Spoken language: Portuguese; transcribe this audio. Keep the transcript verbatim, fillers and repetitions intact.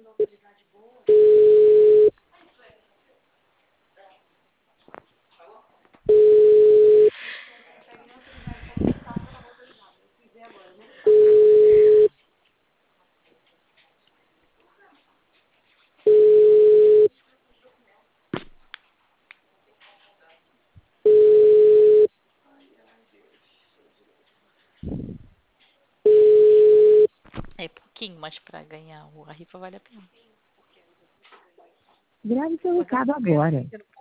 É pouquinho, mas para ganhar a rifa vale a pena. Grave seu recado agora.